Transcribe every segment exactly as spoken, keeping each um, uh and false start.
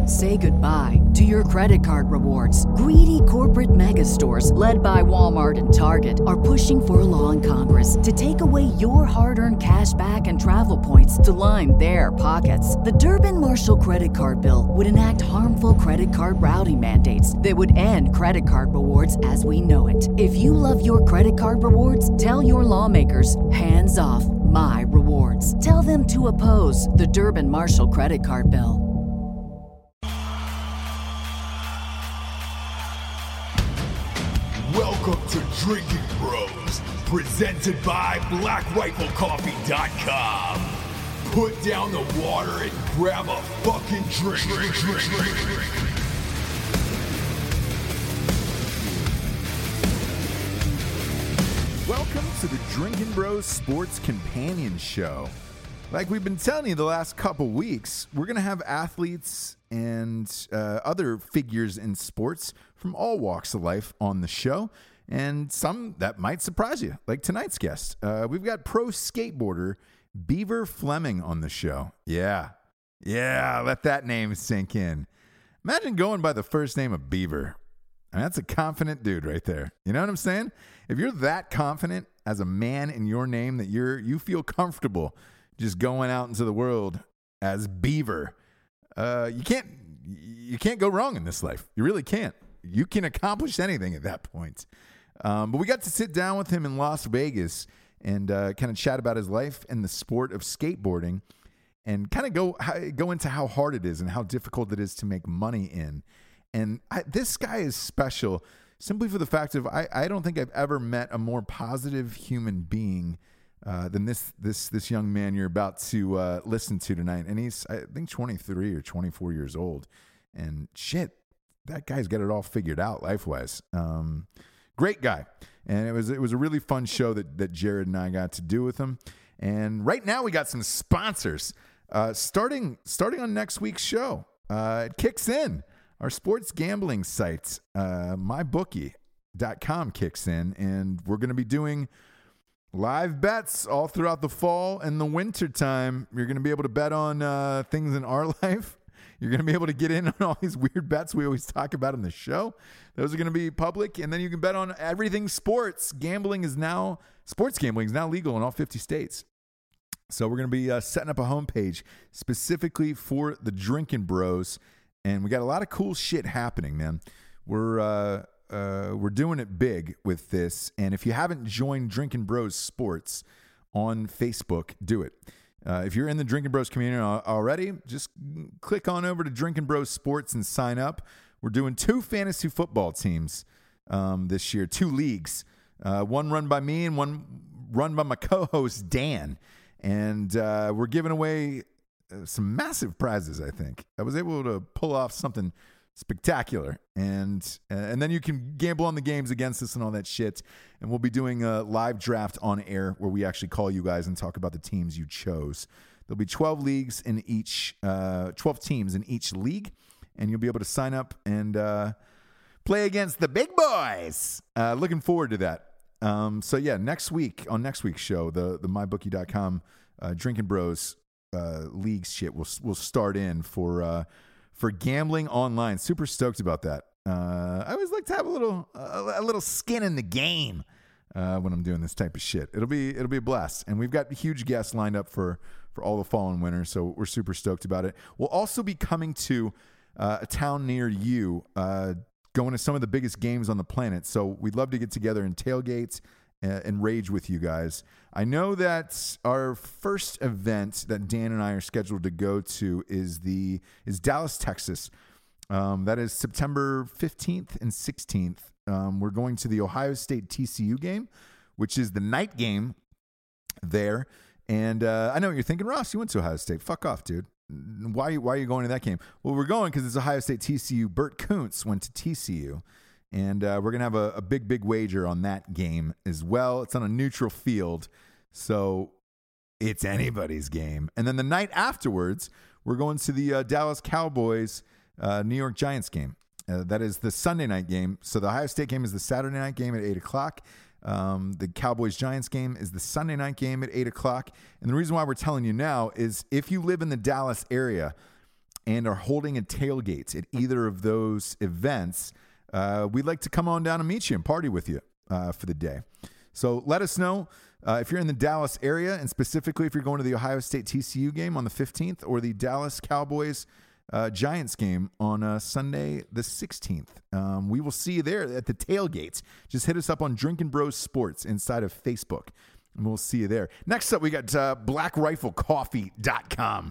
Say goodbye to your credit card rewards. Greedy corporate mega stores, led by Walmart and Target, are pushing for a law in Congress to take away your hard-earned cash back and travel points to line their pockets. The Durbin-Marshall credit card bill would enact harmful credit card routing mandates that would end credit card rewards as we know it. If you love your credit card rewards, tell your lawmakers, hands off my rewards. Tell them to oppose the Durbin-Marshall credit card bill. Welcome to Drinking Bros, presented by Black Rifle Coffee dot com. Put down the water and grab a fucking drink. drink, drink, drink, drink. Welcome to the Drinking Bros Sports Companion Show. Like we've been telling you the last couple weeks, we're going to have athletes and uh, other figures in sports from all walks of life on the show, and some that might surprise you, like tonight's guest. Uh, we've got pro skateboarder Beaver Fleming on the show. Yeah, yeah, let that name sink in. Imagine going by the first name of Beaver. I mean, that's a confident dude right there. You know what I'm saying? If you're that confident as a man in your name that you're you feel comfortable just going out into the world as Beaver, uh, you can't you can't go wrong in this life. You really can't. You can accomplish anything at that point. Um, but we got to sit down with him in Las Vegas and uh, kind of chat about his life and the sport of skateboarding, and kind of go go into how hard it is and how difficult it is to make money in. And I, this guy is special simply for the fact of I, I don't think I've ever met a more positive human being uh, than this this this young man you're about to uh, listen to tonight. And he's, I think, twenty-three or twenty-four years old. And shit, that guy's got it all figured out life-wise. Um, great guy. And it was it was a really fun show that, that Jared and I got to do with him. And right now we got some sponsors. Uh, starting starting on next week's show, uh, it kicks in. Our sports gambling site, uh, my bookie dot com, kicks in, and we're going to be doing live bets all throughout the fall and the winter time. You're going to be able to bet on uh, things in our life. You're going to be able to get in on all these weird bets we always talk about in the show. Those are going to be public, and then you can bet on everything sports. Gambling is now, sports gambling is now legal in all fifty states. So we're going to be uh, setting up a homepage specifically for the Drinking Bros. And we got a lot of cool shit happening, man. We're uh, uh, we're doing it big with this. And if you haven't joined Drinking Bros Sports on Facebook, do it. Uh, if you're in the Drinking Bros community already, just click on over to Drinking Bros Sports and sign up. We're doing two fantasy football teams um, this year, two leagues. Uh, one run by me and one run by my co-host, Dan. And uh, we're giving away some massive prizes. I think I was able to pull off something spectacular, and uh, and then you can gamble on the games against us and all that shit. And we'll be doing a live draft on air where we actually call you guys and talk about the teams you chose. There'll be twelve leagues in each, uh, twelve teams in each league, and you'll be able to sign up and uh, play against the big boys. Uh, looking forward to that. Um, so yeah, next week on next week's show, the the my bookie dot com uh, Drinking Bros Uh, league shit will will start in for uh, for gambling online. Super stoked about that. Uh, I always like to have a little a, a little skin in the game uh, when I'm doing this type of shit. It'll be it'll be a blast, and we've got huge guests lined up for for all the fall and winter. So we're super stoked about it. We'll also be coming to uh, a town near you, uh, going to some of the biggest games on the planet. So we'd love to get together and tailgate and rage with you guys. I know that our first event that Dan and I are scheduled to go to is the is Dallas, Texas. Um, that is September fifteenth and sixteenth. Um, we're going to the Ohio State T C U game, which is the night game there. And uh, I know what you're thinking, Ross, you went to Ohio State. Fuck off, dude. Why, why are you going to that game? Well, we're going because it's Ohio State T C U. Bert Koontz went to T C U. And uh, we're going to have a, a big, big wager on that game as well. It's on a neutral field, so it's anybody's game. And then the night afterwards, we're going to the uh, Dallas Cowboys uh, New York Giants game. Uh, that is the Sunday night game. So the Ohio State game is the Saturday night game at eight o'clock. Um, the Cowboys-Giants game is the Sunday night game at eight o'clock. And the reason why we're telling you now is if you live in the Dallas area and are holding a tailgate at either of those events, uh, we'd like to come on down and meet you and party with you uh, for the day. So let us know uh, if you're in the Dallas area, and specifically if you're going to the Ohio State T C U game on the fifteenth or the Dallas Cowboys uh, Giants game on uh, Sunday the sixteenth. Um, we will see you there at the tailgates. Just hit us up on Drinking Bros Sports inside of Facebook, and we'll see you there. Next up, we got uh, black rifle coffee dot com.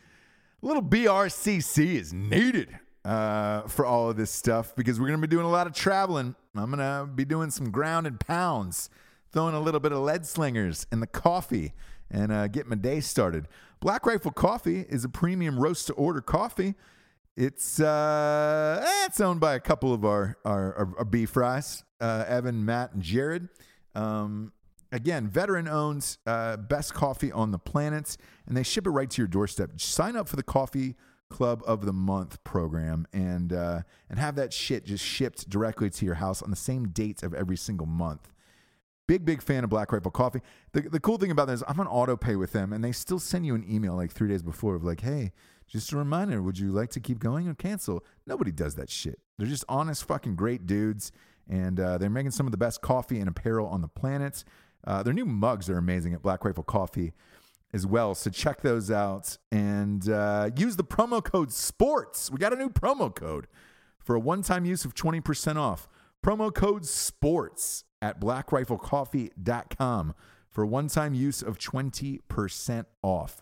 A little B R C C is needed uh, for all of this stuff because we're going to be doing a lot of traveling. I'm going to be doing some ground and pounds, throwing a little bit of lead slingers in the coffee, and uh, get my day started. Black Rifle Coffee is a premium roast-to-order coffee. It's uh, it's owned by a couple of our, our, our, our B-Fries, uh, Evan, Matt, and Jared. Um, again, veteran-owned, uh, best coffee on the planet, and they ship it right to your doorstep. Sign up for the Coffee Club of the Month program and uh, and have that shit just shipped directly to your house on the same date of every single month. Big, big fan of Black Rifle Coffee. The, the cool thing about that is I'm on auto pay with them, and they still send you an email like three days before of like, hey, just a reminder, would you like to keep going or cancel? Nobody does that shit. They're just honest, fucking great dudes, and uh, they're making some of the best coffee and apparel on the planet. Uh, their new mugs are amazing at Black Rifle Coffee as well, so check those out and uh, use the promo code SPORTS. We got a new promo code for a one-time use of twenty percent off. Promo code SPORTS at black rifle coffee dot com for a one-time use of twenty percent off.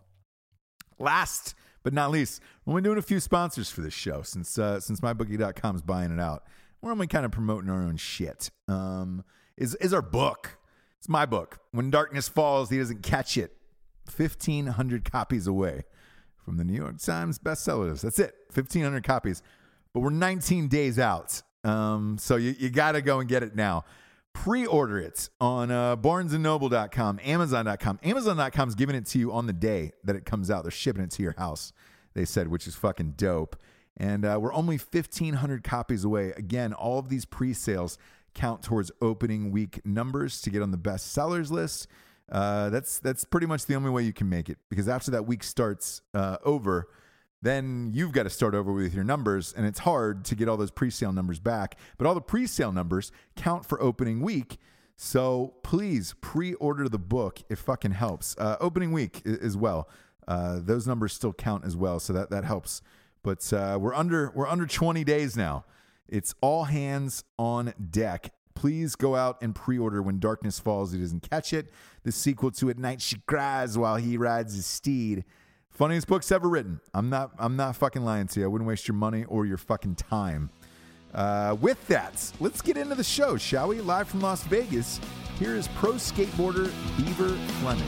Last but not least, we're doing a few sponsors for this show since uh, since my bookie dot com is buying it out. We're only kind of promoting our own shit. Um, is is our book. It's my book. When Darkness Falls, He Doesn't Catch It. fifteen hundred copies away from the New York Times bestseller list. That's it. fifteen hundred copies. But we're nineteen days out. Um, so you, you got to go and get it now. Pre-order it on uh, barnes and noble dot com, amazon dot com. amazon dot com is giving it to you on the day that it comes out. They're shipping it to your house, they said, which is fucking dope. And uh, we're only fifteen hundred copies away. Again, all of these pre-sales count towards opening week numbers to get on the best sellers list. Uh, that's that's pretty much the only way you can make it, because after that week starts uh, over, then you've got to start over with your numbers, and it's hard to get all those pre-sale numbers back. But all the pre-sale numbers count for opening week, so please pre-order the book. It fucking helps. Uh, opening week as well. Uh, those numbers still count as well, so that that helps. But uh, we're under we're under twenty days now. It's all hands on deck. Please go out and pre-order When Darkness Falls, He Doesn't Catch It. The sequel to At Night She Cries While He Rides His Steed. Funniest books ever written. I'm not I'm not fucking lying to you. I wouldn't waste your money or your fucking time. Uh, with that, let's get into the show, shall we? Live from Las Vegas, here is pro skateboarder Beaver Fleming.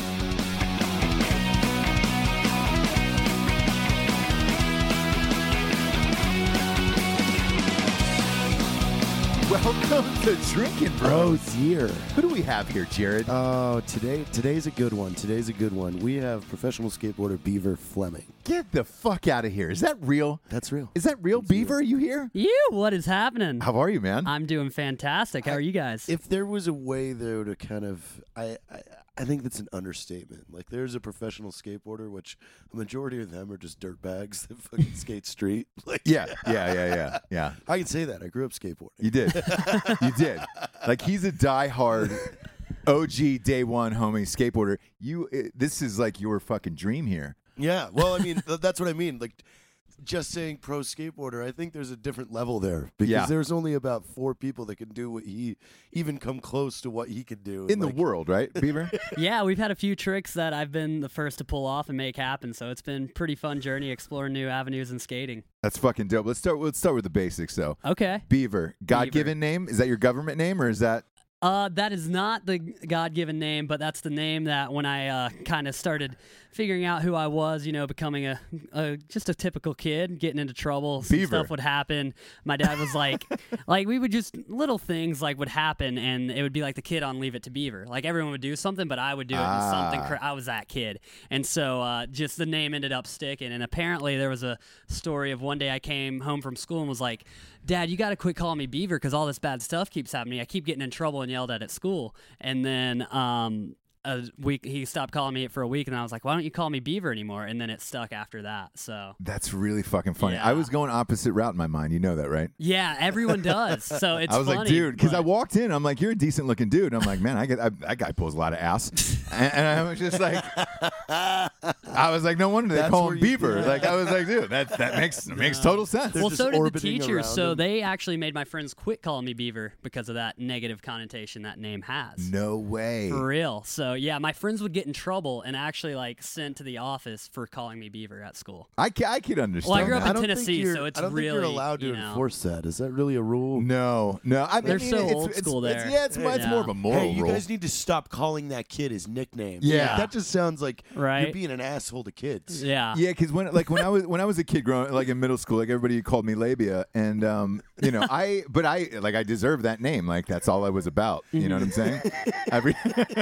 Welcome to Drinking Bros. Oh, dear. Who do we have here, Jared? Oh, today today's a good one. Today's a good one. We have professional skateboarder Beaver Fleming. Get the fuck out of here. Is that real? That's real. Is that real, That's Beaver? real. Are you here? You, what is happening? How are you, man? I'm doing fantastic. How are you guys? If there was a way, though, to kind of, I, I, I think that's an understatement. Like, there's a professional skateboarder, which a majority of them are just dirtbags that fucking skate street. Like, yeah, yeah, yeah, yeah, yeah. I can say that. I grew up skateboarding. You did. You did. Like, he's a diehard O G day one homie skateboarder. You, it, this is like your fucking dream here. Yeah. Well, I mean, th- that's what I mean. Like, just saying pro skateboarder, I think there's a different level there, because Yeah. there's only about four people that can do what he, even come close to what he can do In like, the world, right, Beaver? Yeah, we've had a few tricks that I've been the first to pull off and make happen, so it's been pretty fun journey exploring new avenues in skating. That's fucking dope. Let's start. Let's start with the basics, though. Okay. Beaver, God-given name? Is that your government name, or is that? Uh, that is not the God-given name, but that's the name that when I uh, kind of started figuring out who I was, you know, becoming a, a just a typical kid, getting into trouble, some Beaver. stuff would happen. My dad was like, like we would just, little things like would happen, and it would be like the kid on Leave It to Beaver. Like everyone would do something, but I would do it Ah. and something, cra- I was that kid. And so uh, just the name ended up sticking, and apparently there was a story of one day I came home from school and was like, Dad, you got to quit calling me Beaver because all this bad stuff keeps happening. I keep getting in trouble and yelled at at school. And then um, a week. He stopped calling me it for a week, and I was like, "Why don't you call me Beaver anymore?" And then it stuck after that. So That's really fucking funny. Yeah. I was going opposite route in my mind. You know that, right? yeah, everyone does. So it's I was funny, like, dude, because I but- walked in, I'm like, you're a decent looking dude. And I'm like, man, I get I, that guy pulls a lot of ass, and, and I was just like, I was like, no wonder they That's call where him you- Beaver. yeah. Like I was like, dude, that that makes makes total sense. They're well, just so did the orbiting teachers. around So him. they actually made my friends quit calling me Beaver because of that negative connotation that name has. No way. For real. So yeah, my friends would get in trouble and actually like sent to the office for calling me Beaver at school. I ca- I could understand. Well, I grew up that. in don't think Tennessee, you're- so it's I don't think really, you're allowed to you know- enforce that. Is that really a rule? No, no. I mean, They're it's, so it's, old it's, school it's- there. yeah, it's, it's Yeah. more of a moral Hey, you rule. guys need to stop calling that kid his nickname. Yeah. that just sounds like Right. you're being an asshole to kids. Yeah. Yeah, because when like when I was when I was a kid growing like in middle school, like everybody called me Labia, and um, you know I but I like I deserved that name. Like that's all I was about. You know what I'm saying? Every,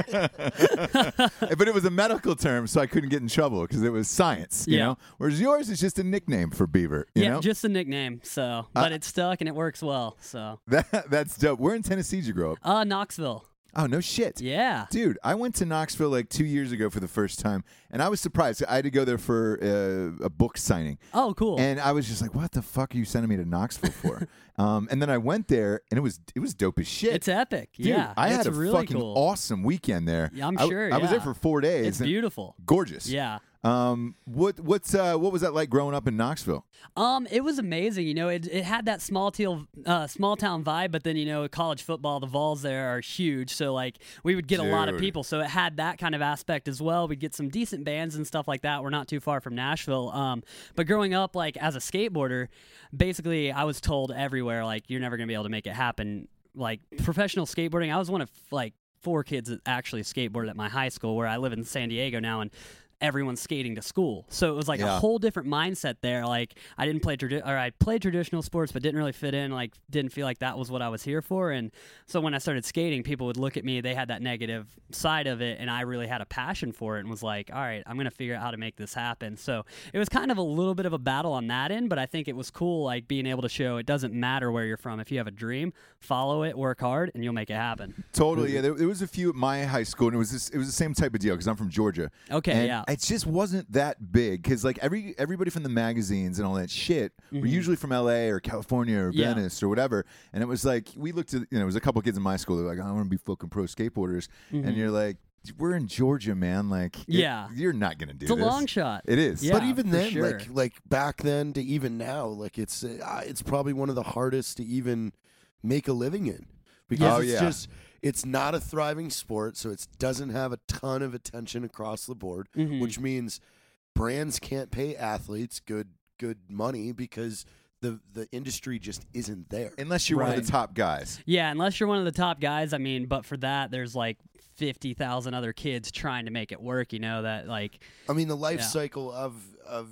but it was a medical term, so I couldn't get in trouble because it was science. You Yeah. know, whereas yours is just a nickname for Beaver. You yeah, know, just a nickname. So, but it stuck and it works well. So, that that's dope. Where in Tennessee did you grow up? uh, Knoxville. Oh no shit. Yeah. Dude, I went to Knoxville like two years ago for the first time, and I was surprised. I had to go there for uh, a book signing. Oh, cool. And I was just like, "What the fuck are you sending me to Knoxville for?" um, and then I went there, and it was it was dope as shit. It's epic. Dude, yeah. I it's had a really fucking cool. awesome weekend there. Yeah, I'm I- sure, I, was there yeah. for four days. It's and beautiful. gorgeous. Yeah. Um, what what's uh, what was that like growing up in Knoxville? Um, it was amazing. You know, it it had that small teal, uh, small town vibe, but then you know, college football, the Vols there are huge, so like we would get a lot of Dude. people. So it had that kind of aspect as well. We'd get some decent bands and stuff like that. We're not too far from Nashville. Um, but growing up, like as a skateboarder, basically I was told everywhere like you're never gonna be able to make it happen. Like professional skateboarding, I was one of like four kids that actually skateboarded at my high school, where I live in San Diego now, and everyone's skating to school. So it was like Yeah. a whole different mindset there. Like I didn't play tradi- or I played traditional sports, but didn't really fit in. Like didn't feel like that was what I was here for. And so when I started skating, people would look at me. They had that negative side of it, and I really had a passion for it, and was like, all right, I'm gonna figure out how to make this happen. So it was kind of a little bit of a battle on that end, but I think it was cool, like being able to show it doesn't matter where you're from. If you have a dream, follow it, work hard, and you'll make it happen. Totally. Yeah, there, there was a few at my high school, and it was this, it was the same type of deal because I'm from Georgia. Okay, And yeah. It just wasn't that big because like every everybody from the magazines and all that shit were usually from L A or California or Mm-hmm. Yeah. Venice or whatever, and it was like we looked at you know there was a couple kids in my school that were like I want to be fucking pro skateboarders, and you're like we're in Georgia, man. Like it- Mm-hmm. Yeah. you're not gonna do It's a this. long shot. It is. Yeah. But even for then, sure. like like back then to even now, like it's uh, it's probably one of the hardest to even make a living in because Oh, it's yeah. just it's not a thriving sport, so it doesn't have a ton of attention across the board, Mhm. which means brands can't pay athletes good good money because the the industry just isn't there. Unless you're one of Right. the top guys. Yeah, unless you're one of the top guys. I mean, but for that, there's like fifty thousand other kids trying to make it work. You know that like I mean, the life Yeah. cycle of of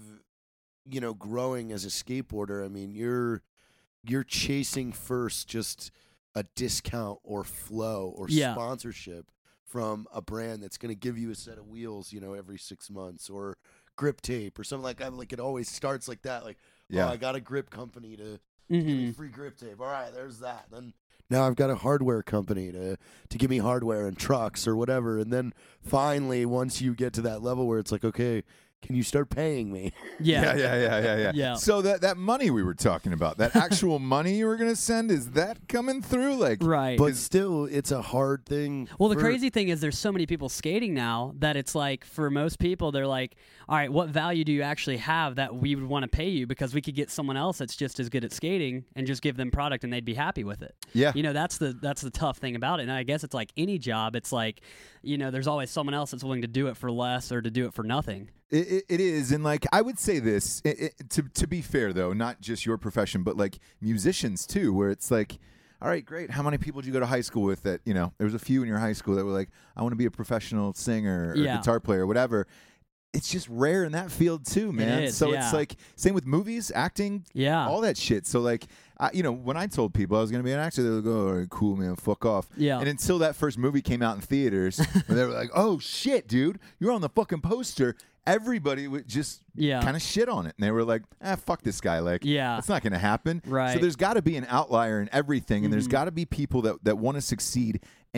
you know growing as a skateboarder. I mean, you're you're chasing first just a discount or flow or Yeah. sponsorship from a brand that's going to give you a set of wheels, you know, every six months or grip tape or something like that. Like it always starts like that. Like, Yeah. oh, I got a grip company to give me mhm. free grip tape. All right, there's that. Then now I've got a hardware company to to give me hardware and trucks or whatever. And then finally, once you get to that level where it's like, okay, can you start paying me? yeah. Yeah, yeah, yeah, yeah, yeah. Yeah. So that that money we were talking about, that actual money you were gonna send, is that coming through? Like, Right. But still, it's a hard thing. Well, the for- crazy thing is there's so many people skating now that it's like for most people they're like, all right, what value do you actually have that we would want to pay you because we could get someone else that's just as good at skating and just give them product and they'd be happy with it. Yeah. You know, that's the that's the tough thing about it. And I guess it's like any job, it's like, you know, there's always someone else that's willing to do it for less or to do it for nothing. It, it, it is, and like I would say this it, it, to to be fair though, not just your profession, but like musicians too, where it's like, all right, great. How many people did you go to high school with that? You know, there was a few in your high school that were like, I want to be a professional singer or Yeah. guitar player, or whatever. It's just rare in that field too, man. is, so yeah. it's like same with movies, acting, Yeah. all that shit. So like, I, you know, when I told people I was going to be an actor, they would go, "All right, cool, man, fuck off." Yeah. And until that first movie came out in theaters, where they were like, "Oh shit, dude, you're on the fucking poster." Everybody would just Yeah. kind of shit on it, and they were like, "Ah, fuck this guy." Like, Yeah. that's not going to happen. So Right. there's got to be an outlier in everything, and there's Mhm. got to be people that that want to succeed, and that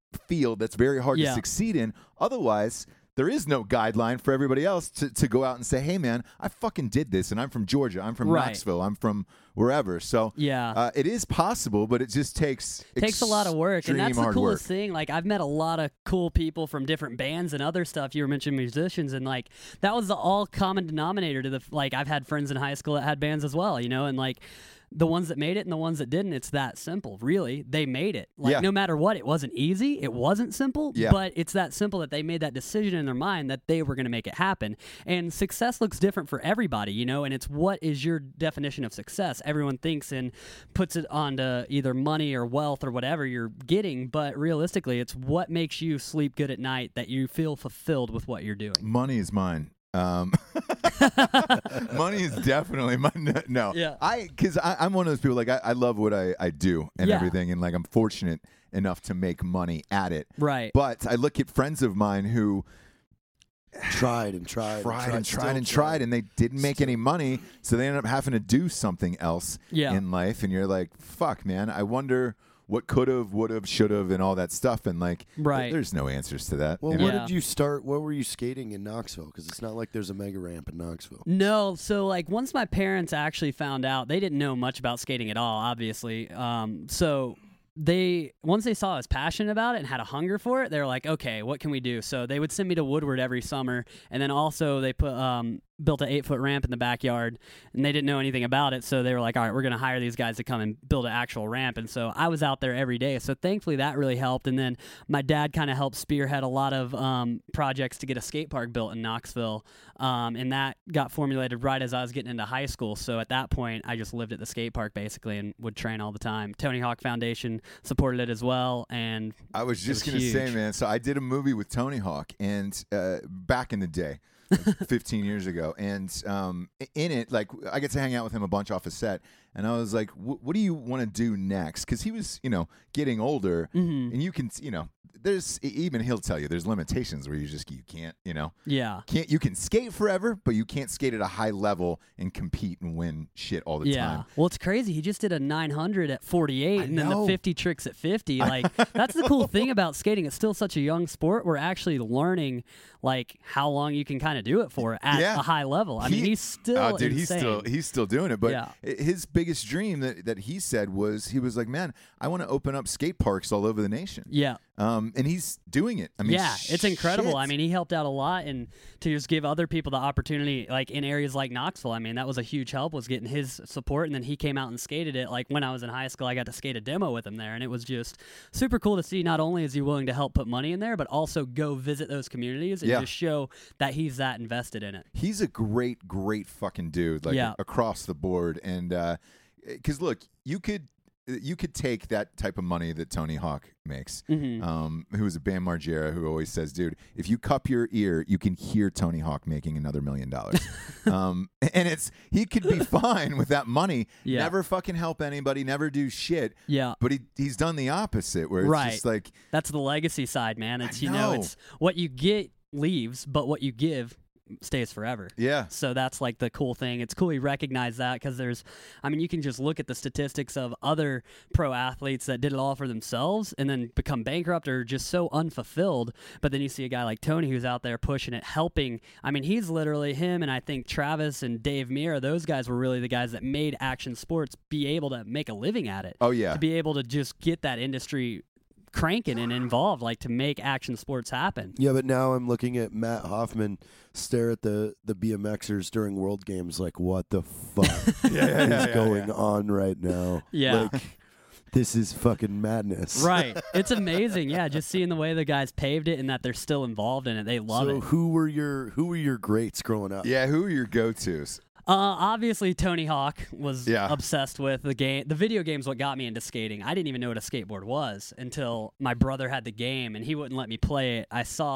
field that's very hard Yeah. to succeed in. Otherwise, there is no guideline for everybody else to, to go out and say, hey, man, I fucking did this, and I'm from Georgia. I'm from Right. Knoxville. I'm from wherever. So Yeah. uh, it is possible, but it just takes takes a lot of work, and extreme that's the hard coolest work. thing. Like, I've met a lot of cool people from different bands and other stuff. You were mentioning musicians, and like that was the all common denominator to the like. I've had friends in high school that had bands as well, you know, and like the ones that made it and the ones that didn't. It's that simple, really. They made it. Like, Yeah. no matter what, it wasn't easy. It wasn't simple, Yeah. but it's that simple that they made that decision in their mind that they were going to make it happen. And success looks different for everybody, you know, and it's what is your definition of success? Everyone thinks and puts it onto either money or wealth or whatever you're getting, but realistically, it's what makes you sleep good at night, that you feel fulfilled with what you're doing. Money is mine. Um, money is definitely mine. No, Yeah. I because I'm one of those people. Like I, I love what I, I do and Yeah. everything, and like I'm fortunate enough to make money at it. Right. But I look at friends of mine who Tried and tried, tried and tried still and tried, and they didn't make any money, so they ended up having to do something else Yeah. in life. And you're like, fuck, man. I wonder what could have, would have, should have, and all that stuff. And like, Right. th- there's no answers to that. Well, you know? where Yeah. did you start? Where were you skating in Knoxville? Because it's not like there's a mega ramp in Knoxville. No, so like once my parents actually found out, they didn't know much about skating at all, obviously. Um, so they once they saw I was passionate about it and had a hunger for it, they were like, okay, what can we do? So they would send me to Woodward every summer, and then also they put um, built an eight foot ramp in the backyard, and they didn't know anything about it, so they were like, all right, we're gonna hire these guys to come and build an actual ramp. And so I was out there every day, so thankfully that really helped. And then my dad kind of helped spearhead a lot of um, projects to get a skate park built in Knoxville, um, and that got formulated right as I was getting into high school. So at that point, I just lived at the skate park basically and would train all the time. Tony Hawk Foundation supported it as well, and I was just was gonna say, huge. man. So I did a movie with Tony Hawk, and uh, back in the day, like fifteen years ago, and um, in it, like I get to hang out with him a bunch off a set, and I was like, "What do you want to do next?" Because he was, you know, getting older, Mhm. and you can, you know, there's even he'll tell you there's limitations where you just you can't, you know, yeah. can't you can skate forever, but you can't skate at a high level and compete and win shit all the Yeah. time. Well, it's crazy. He just did a nine hundred at forty-eight I and then know. the fifty tricks at fifty. Like, that's the cool thing about skating. It's still such a young sport. We're actually learning, like, how long you can kind of do it for at Yeah. a high level. I mean, He- he's still oh, dude, insane. he's still he's still doing it. But Yeah. i- his biggest dream that, that he said was he was like, man, I want to open up skate parks all over the nation. Yeah. Um, and he's doing it. I mean, yeah, it's incredible. shit. I mean, he helped out a lot, and to just give other people the opportunity, like in areas like Knoxville, I mean, that was a huge help, was getting his support. And then he came out and skated it. Like when I was in high school, I got to skate a demo with him there, and it was just super cool to see. Not only is he willing to help put money in there, but also go visit those communities and Yeah. just show that he's that invested in it. he's a great, great fucking dude, like Yeah. across the board. And because look, you could you could take that type of money that Tony Hawk makes, Mhm. um, who is a Bam Margera, who always says, dude, if you cup your ear, you can hear Tony Hawk making another million dollars. um, and it's he could be fine with that money, Yeah. never fucking help anybody, never do shit. Yeah. But he he's done the opposite, where it's Right. just like, That's the legacy side, man. It's, I you know, know. it's what you get leaves, but what you give stays forever. yeah, So that's like the cool thing. It's cool you recognize that, because there's, I mean, you can just look at the statistics of other pro athletes that did it all for themselves and then become bankrupt or just so unfulfilled. But then you see a guy like Tony who's out there pushing it, helping. I mean, he's literally him, and I think Travis and Dave Mira, those guys were really the guys that made action sports be able to make a living at it. oh yeah, To be able to just get that industry cranking and involved, like to make action sports happen. Yeah, but now I'm looking at Matt Hoffman stare at the, the BMXers during World Games like, what the fuck yeah, yeah, is yeah, yeah, going yeah. on right now? Yeah. Like, this is fucking madness. Right. It's amazing. Yeah, just seeing the way the guys paved it and that they're still involved in it. They love So it. who were your who were your greats growing up? Yeah, who are your go-tos? Uh, obviously, Tony Hawk was Yeah. obsessed with the game. The video game's what got me into skating. I didn't even know what a skateboard was until my brother had the game, and he wouldn't let me play it. I saw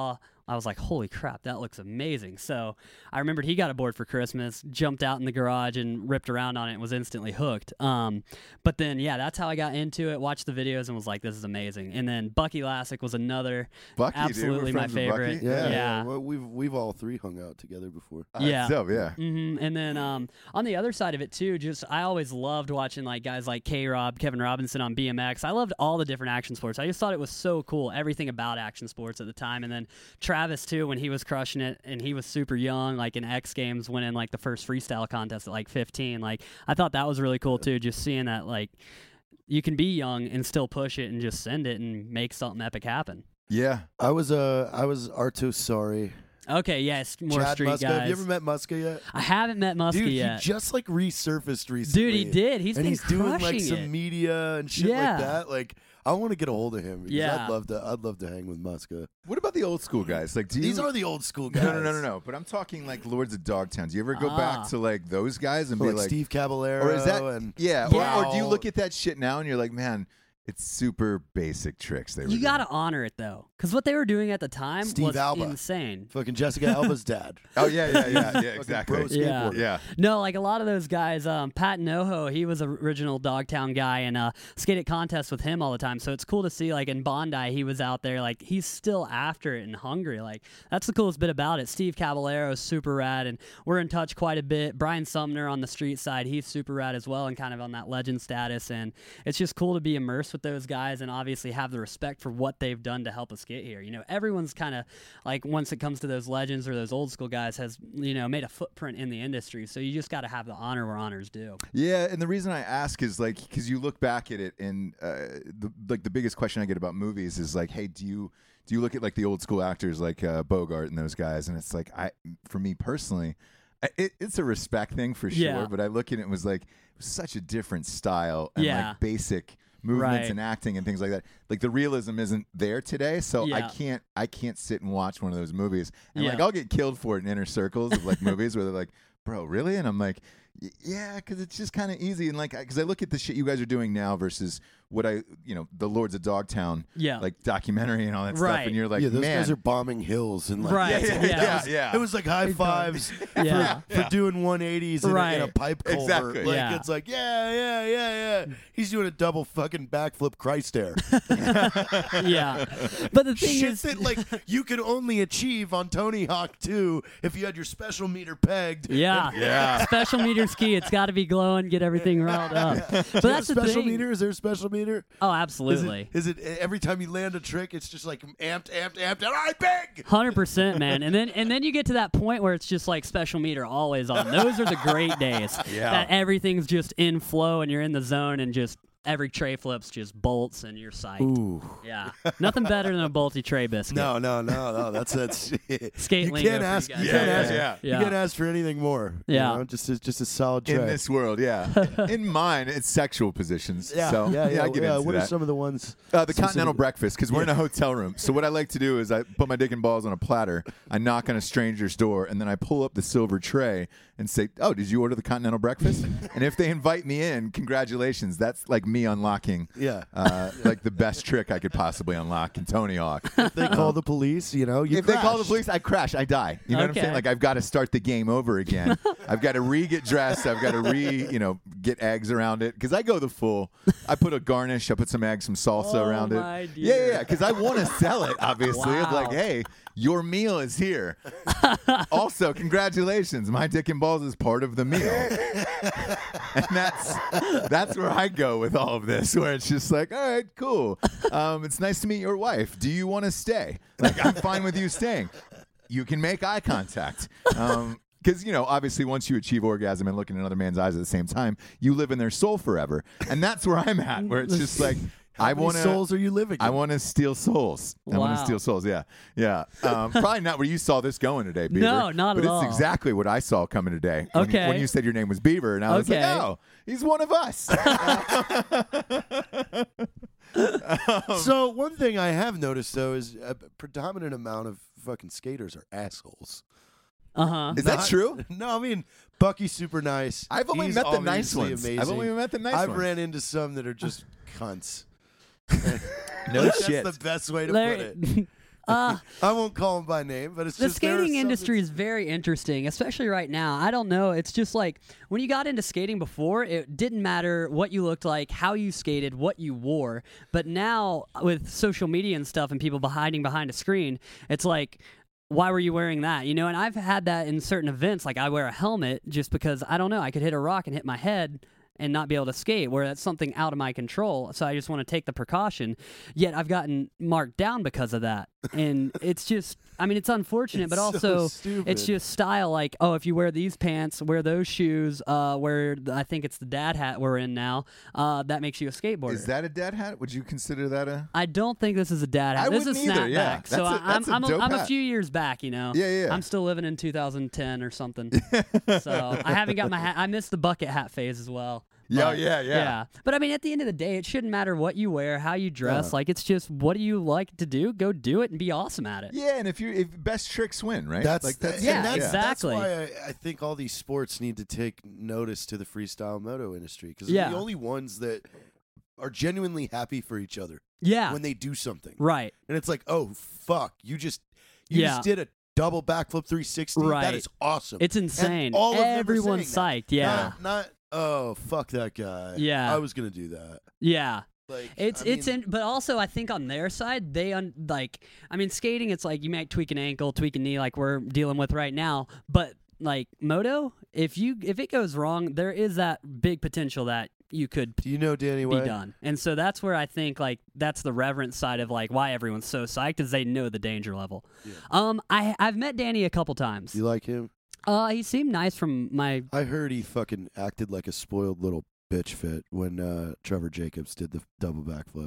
I was like, holy crap, that looks amazing. So I remembered he got a board for Christmas, jumped out in the garage and ripped around on it and was instantly hooked. Um, but then, yeah, that's how I got into it, watched the videos and was like, this is amazing. And then Bucky Lassick was another Bucky, absolutely dude, we're my friends with Bucky. favorite. Yeah, Yeah. Well, we've we've all three hung out together before. Uh, Yeah. dope, yeah. hmm And then um, on the other side of it too, just I always loved watching like guys like K-Rob, Kevin Robinson on B M X. I loved all the different action sports. I just thought it was so cool, everything about action sports at the time. And then Travis too, when he was crushing it, and he was super young, like in X Games, winning like the first freestyle contest at like fifteen. Like I thought that was really cool too, just seeing that like you can be young and still push it and just send it and make something epic happen. Yeah. I was uh I was Arto Sorry. Okay, yes, more Chad street Muska. guys. Have you ever met Muska yet? I haven't met Muskie Dude, yet. he just like resurfaced recently. Dude, he did. He's and been he's doing like crushing some it. media and shit Yeah. like that. Like, I want to get a hold of him because Yeah. I'd love to. I'd love to hang with Muska. What about the old school guys? Like, do you? These are the old school guys. no, no, no, no, no. But I'm talking like Lords of Dogtown. Do you ever go Ah. back to like those guys and So, be like, like, Steve Caballero or is that and yeah? Yeah. Or, or do you look at that shit now and you're like, man, it's super basic tricks. They were You doing. gotta honor it though, because what they were doing at the time Steve was Alba. insane. fucking Jessica Alba's dad? Oh yeah, yeah, yeah, yeah. Fucking Exactly. pro Yeah. skateboarder. Yeah. No, like a lot of those guys, um, Pat Noho, he was an original Dogtown guy and uh, skate at contests with him all the time. So it's cool to see, like in Bondi, he was out there, like he's still after it and hungry. Like that's the coolest bit about it. Steve Caballero is super rad, and we're in touch quite a bit. Brian Sumner on the street side, he's super rad as well, and kind of on that legend status. And it's just cool to be immersed with those guys and obviously have the respect for what they've done to help us get here. You know, everyone's kind of like, once it comes to those legends or those old school guys, has, you know, made a footprint in the industry. So you just got to have the honor where honor's due. Yeah, and the reason I ask is like because you look back at it, and uh, the like the biggest question I get about movies is like, hey, do you do you look at like the old school actors like uh, Bogart and those guys, and it's like I, for me personally, I, it, it's a respect thing for sure, Yeah. but I look at it and was like, it was such a different style and Yeah. like basic movements Right. and acting and things like that. Like the realism isn't there today, so I Yeah. can't I can't sit and watch one of those movies, and Yeah. like I'll get killed for it in inner circles of like movies where they're like, bro, really? And I'm like, y- yeah, because it's just kind of easy. And like, because I look at the shit you guys are doing now versus what I, you know, the Lords of Dogtown, Yeah. like documentary and all that stuff. Right. And you're like, yeah, those man, guys are bombing hills and like Right. yeah, yeah, Yeah. yeah, It yeah. was, it was like high fives Yeah. for, for doing one eighties in, a, in a Right. pipe culvert. Exactly. Like Yeah. it's like yeah, yeah, yeah, yeah. He's doing a double fucking backflip Christ air. Yeah. But the thing Shit is, that like you could only achieve on Tony Hawk two if you had your special meter pegged. yeah. Yeah. Special meter ski, it's got to be glowing, get everything riled up. But Do you have that's the special thing. meter? Is there a special meter? Oh, Is absolutely. it, is it every time you land a trick, it's just like amped, amped, amped, all right, big. Hundred percent, man, and then and then you get to that point where it's just like special meter always on. Those are the great days. Yeah. That everything's just in flow and you're in the zone and just every tray flips just bolts and you're psyched. Ooh. Yeah, nothing better than a bolty tray biscuit. No, no, no, no. That's that's. Skate you lingo can't for you ask. guys. You Yeah, can't yeah, ask. yeah. You Yeah. can't ask for anything more. you Yeah. know? just a, just a solid tray. in this world, yeah. In mine, it's sexual positions. yeah, so yeah, yeah. I get yeah. into What that. are some of the ones? Uh, the specific- continental breakfast, because we're in a hotel room. So what I like to do is I put my dick and balls on a platter, I knock on a stranger's door, and then I pull up the silver tray and say, "Oh, did you order the continental breakfast?" And if they invite me in, congratulations. That's like me unlocking, Yeah. uh, like the best trick I could possibly unlock in Tony Hawk. If they call the police, you know, you If they call the crashed. police, I crash, I die. You know what I'm Okay. saying? Like I've got to start the game over again. I've got to re-get dressed. I've got to re, you know, get eggs around it because I go the full. I put a garnish. I put some eggs, some salsa Oh, around my it. dear. Yeah, yeah, yeah. Because I want to sell it. Obviously, of like, Wow. hey, your meal is here. Also, congratulations, my dick and balls is part of the meal. And that's that's where I go with all of this, where it's just like, all right, cool. Um, it's nice to meet your wife. Do you want to stay? Like, I'm fine with you staying. You can make eye contact. Um, because, you know, obviously once you achieve orgasm and look in another man's eyes at the same time, you live in their soul forever. And that's where I'm at, where it's just like, How I many want to. souls are you living? I in? want to steal souls. I want to Wow. steal souls. Yeah, yeah. Um, probably not where you saw this going today, Beaver. No, not but at it's all. exactly what I saw coming today. When, Okay. when you said your name was Beaver, and I was Okay. like, oh, he's one of us. So one thing I have noticed though is a predominant amount of fucking skaters are assholes. Uh huh. Is that Not- true? No, I mean Bucky's super nice. I've only He's met the nice obviously ones. Amazing. I've only met the nice I've ones. ran into some that are just cunts. No That's shit. the best way to Larry, put it. Uh, I won't call him by name, but it's the just there are skating some industry that's- is very interesting, especially right now. I don't know. It's just like when you got into skating before, it didn't matter what you looked like, how you skated, what you wore. But now with social media and stuff and people hiding behind a screen, it's like, why were you wearing that? You know, and I've had that in certain events. Like I wear a helmet just because, I don't know, I could hit a rock and hit my head and not be able to skate, where that's something out of my control. So I just want to take the precaution. Yet I've gotten marked down because of that. And it's just, I mean, it's unfortunate, but It's so also stupid. it's just style. Like, oh, if you wear these pants, wear those shoes, uh, wear, the- I think it's the dad hat we're in now, uh, that makes you a skateboarder. Is that a dad hat? Would you consider that a? I don't think this is a dad hat. I this is wouldn't either, snapback. yeah. So That's a- I'm, that's a I'm, dope I'm a hat. few years back, you know. Yeah, yeah. I'm still living in two thousand ten or something. So I haven't got my hat. I missed the bucket hat phase as well. Yeah, But, yeah, yeah. Yeah. But I mean, at the end of the day, it shouldn't matter what you wear, how you dress. No. Like, it's just what do you like to do? Go do it and be awesome at it. Yeah, and if you if best tricks win, right? That's, like that's yeah, and that's, exactly. That's why I, I think all these sports need to take notice to the freestyle moto industry because Yeah. they're the only ones that are genuinely happy for each other Yeah. when they do something. Right. And it's like, oh fuck, you just you Yeah. just did a double backflip three sixty. Right. That is awesome. It's And insane. all of them are Everyone's saying psyched. Yeah. Not, not oh fuck that guy. Yeah. I was gonna do that. Yeah. Like It's I it's mean, in, but also I think on their side they un, like I mean skating it's like you might tweak an ankle, tweak a knee like we're dealing with right now, but like moto, if you if it goes wrong, there is that big potential that you could Do you know Danny be Way? done. And so that's where I think like that's the reverence side of like why everyone's so psyched is they know the danger level. Um I I've met Danny a couple times. You like him? Uh he seemed nice from my I heard he fucking acted like a spoiled little bitch fit when uh, Trevor Jacobs did the double backflip.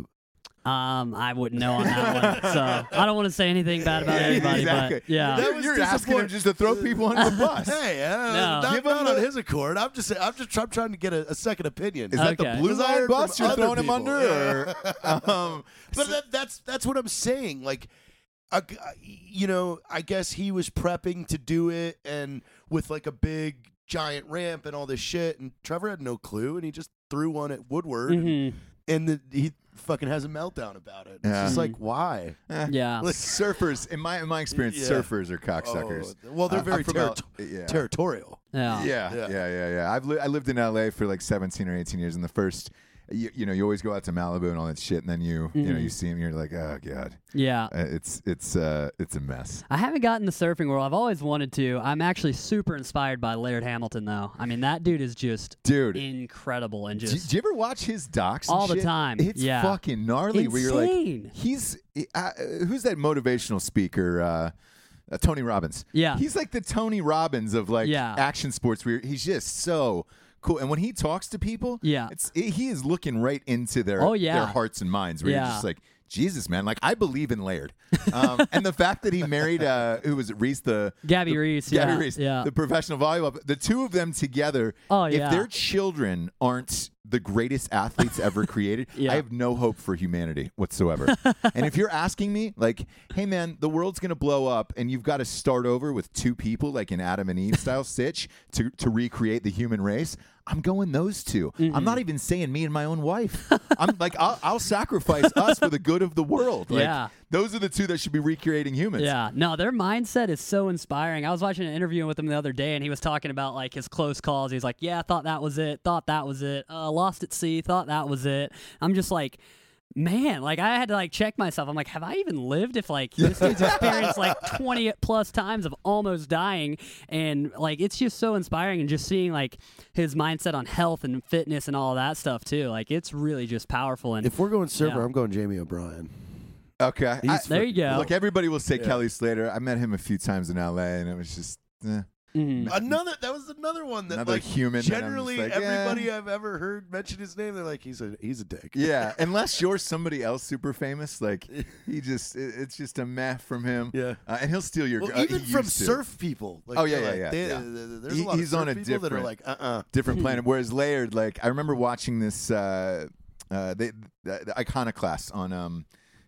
um I wouldn't know on that one. So I don't want to say anything bad about anybody, exactly. but yeah. That You're, was you're asking him disappointing. just to throw people under the bus. Hey, uh, No. not, Give him not on the- his accord. I'm just, I'm just, I'm trying to get a, a second opinion. Is that Okay. the blue 'Cause I line heard bus from you're other throwing him people. under? Or, um, But that, that's that's what I'm saying. Like, uh, you know, I guess he was prepping to do it, and with like a big giant ramp and all this shit, and Trevor had no clue, and he just threw one at Woodward, Mhm. and the, he fucking has a meltdown about it. It's Yeah. just like, why? eh. Yeah. Like surfers, in my in my experience, Yeah. surfers are cocksuckers. Oh, well, they're Uh, very I'm from terri- L- yeah. territorial. Yeah. Yeah, Yeah. yeah, yeah, yeah. I've li- I lived in L A for like seventeen or eighteen years, and the first, you, you know, you always go out to Malibu and all that shit, and then you, you know, Mhm. you see him, you're like, oh god, Yeah. Uh, it's it's uh it's a mess. I haven't gotten the surfing world. I've always wanted to. I'm actually super inspired by Laird Hamilton, though. I mean, that dude is just Dude, incredible and do, just do you ever watch his docs? and all the shit? time. It's Yeah. fucking gnarly. Where you're like, insane. he's uh, who's that motivational speaker? Uh, uh, Tony Robbins. Yeah. He's like the Tony Robbins of like Yeah. action sports. Where he's just so cool, and when he talks to people, Yeah. it's it, he is looking right into their Oh, yeah. their hearts and minds. Where Yeah. you're just like, Jesus, man, like I believe in Laird, um, and the fact that he married uh, who was it, Reese, the Gabby the- Reese, Gabby yeah, Reese, yeah. the professional volleyball, the two of them together. Oh, if yeah. their children aren't the greatest athletes ever created, Yeah. I have no hope for humanity whatsoever. And if you're asking me, like, hey man, the world's gonna blow up, and you've got to start over with two people, like an Adam and Eve style sitch, to to recreate the human race. I'm going those 2 i I'm not even saying me and my own wife. I'm like, I'll, I'll sacrifice us for the good of the world. Like, Yeah. those are the two that should be recreating humans. Yeah, no, their mindset is so inspiring. I was watching an interview with him the other day, and he was talking about like his close calls. He's like, "Yeah, I thought that was it. Thought that was it. Uh, lost at sea. Thought that was it." I'm just like, man, like I had to like check myself. I'm like, have I even lived? If like this dude's experienced like twenty plus times of almost dying, and like it's just so inspiring, and just seeing like his mindset on health and fitness and all that stuff too. Like it's really just powerful. And If we're going surfer, Yeah. I'm going Jamie O'Brien. Okay. I- there you go. Look, everybody will say Yeah. Kelly Slater. I met him a few times in L A, and it was just eh. Mhm. Another that was another one that Another like human that I'm just Generally, like, everybody eh. I've ever heard mention his name, they're like, he's a he's a dick. Yeah, unless you're somebody else super famous, like he just it- it's just a meh from him. Yeah. uh, and he'll steal your. Well, uh, even he from used to. surf people. Like, Oh, yeah, they're yeah, like, yeah, they- yeah. uh, There's He- a lot he's of on surf a people that are different- like, uh, uh different planet. Whereas Laird, like I remember watching this uh, uh, the, the, the Iconoclast on um,